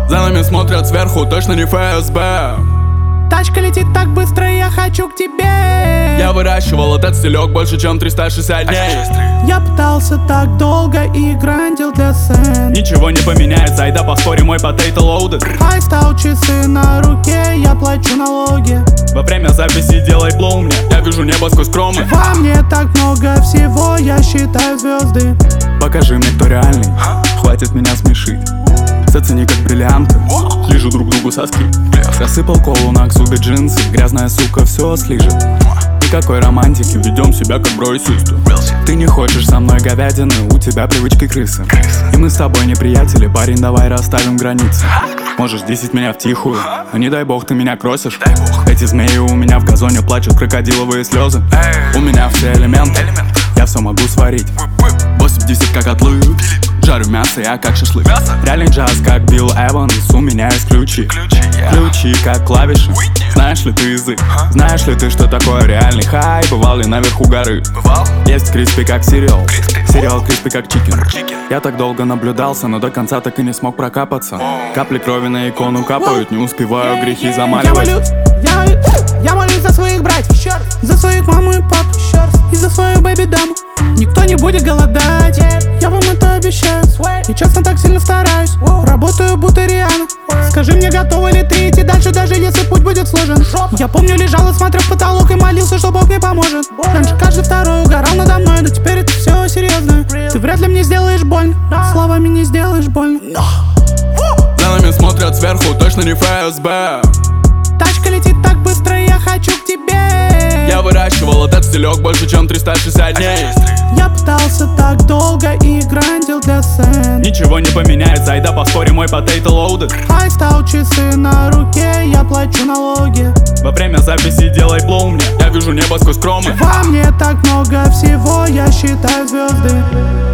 За нами смотрят сверху, точно не ФСБ. Тачка летит так быстро, я хочу к тебе. Я выращивал этот стилек больше, чем 360 дней. Я пытался так долго и грандил для сцен. Ничего не поменяется, айда поспорим, мой потейто loaded. Хай стал, часы на руке, я плачу налоги. Во время записи делай блоу мне, я вижу небо сквозь кромы. Во мне так много всего, я считаю звезды. Покажи мне, кто реальный, хватит меня смешить. Зацени как бриллианты, лижу друг другу соски. Рассыпал колу на Аксубе джинсы, грязная сука все слижет. Никакой романтики, ведем себя как бро и сестры. Ты не хочешь со мной говядины, у тебя привычки крысы. И мы с тобой не приятели, парень, давай расставим границы. Можешь десять меня втихую, но не дай бог ты меня кросишь. Эти змеи у меня в газоне плачут крокодиловые слезы. У меня все элементы, я все могу сварить. 80 как отлыв, жарю мясо, я как шашлык. Реальный джаз, как Билл Эванс, у меня есть ключи. Ключи, как клавиши. Знаешь ли ты язык? Знаешь ли ты, что такое реальный хай? Бывал ли наверху горы? Есть криспи, как сериал. Сериал криспи, как чикен. Я так долго наблюдался, но до конца так и не смог прокапаться. Капли крови на икону капают, не успеваю грехи замаливать. Я молюсь за своих братьев, за своих маму и папу, и за свою бэби-даму. Никто не будет голодать, я вам это обещаю. И честно так сильно стараюсь, работаю будто Риана. Скажи мне, готова ли ты идти дальше, даже если путь будет сложен? Я помню, лежал и смотрел в потолок и молился, что Бог мне поможет. Раньше каждый второй угорал надо мной, но теперь это все серьезно. Ты вряд ли мне сделаешь больно, словами не сделаешь больно. За нами смотрят сверху, точно не ФСБ. Тачка летит так быстро, я хочу к тебе. Я выращивал этот стилек больше, чем 360 дней. Я пытался так долго и грандил для сцен. Ничего не поменяется, айда поспорим, мой потейто loaded. Хай стал, часы на руке, я плачу налоги. Во время записи делай блоу мне, я вижу небо сквозь кромы. Во мне так много всего, я считаю звезды.